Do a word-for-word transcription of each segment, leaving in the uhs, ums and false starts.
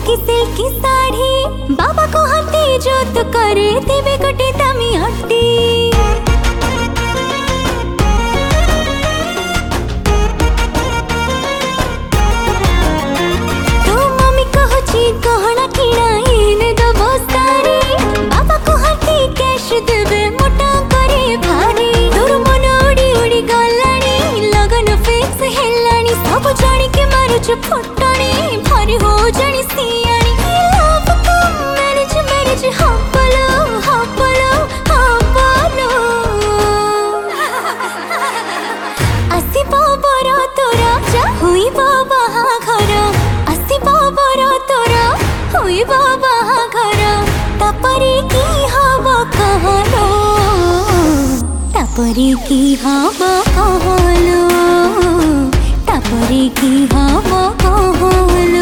silky silky sari बाबा को हती जो तो करे देवे गोटे दामी हट्टी तो मम्मी कहची गहना किणा इने दबो साड़ी बाबा को हती कैश देवे मोटा करे भारी तोर मन उड़ी उड़ी गलानी लगन फिक्स हेलानी सब जानी के मारुच फटणी भारी हो जानी सियानी लव कम मैरिज मैरिज हपलो हपलो हपलो आसिबो बर तोरा जा हुइबो बाहाघर आसिबो बर तोरा हुइबो बाहाघर तापरे की हब कहलो तापरे की हब कहलो तापरे की हब कहलो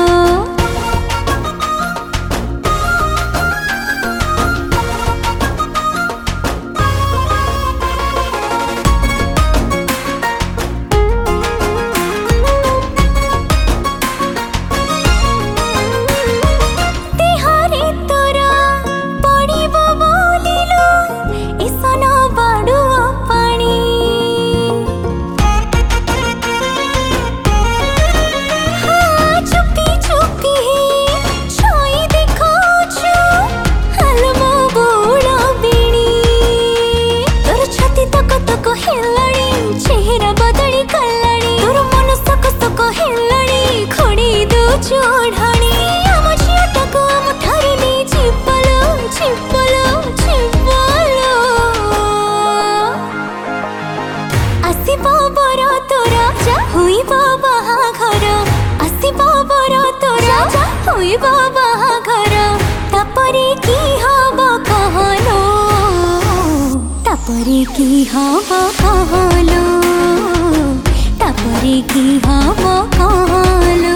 आसिबो बर तोरा जा हुइबो बाहाघर आसिबो बर तोरा जा हुइबो बाहाघर तापरे की हब कहलो तापरे की हब कहलो तापरे की हब कहलो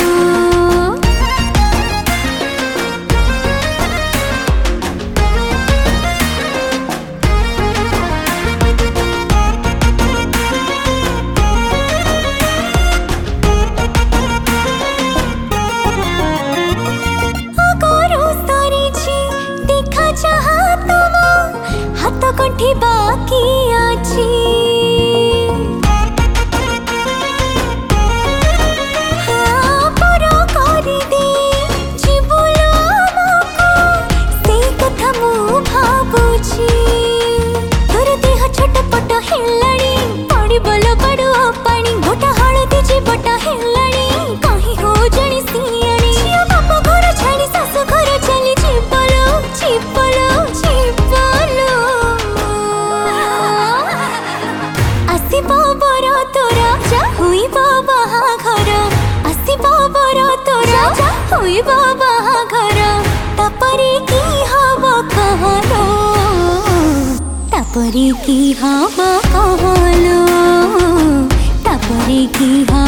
हाथ कंठी बाकी आछि हाँ पुरो करि दे जीवलो मको से कथा मु भाबुछि तोर देह छटपट हेलाणी पड़ी बोलो बड़ो पानी गोटा हळदी जीवटा हेलाणी कहीं हो जणी सियाणी छिया बाप घर छाड़ी सासु घर चली जीवलो जीवलो जीवलो आसिबो बर तोरा जा हुइबो बाहाघर आसिबो बर तोरा जा हुइबो बाहाघर तापरे की हब कहलो तापरे की हब कहलो तापरे की हब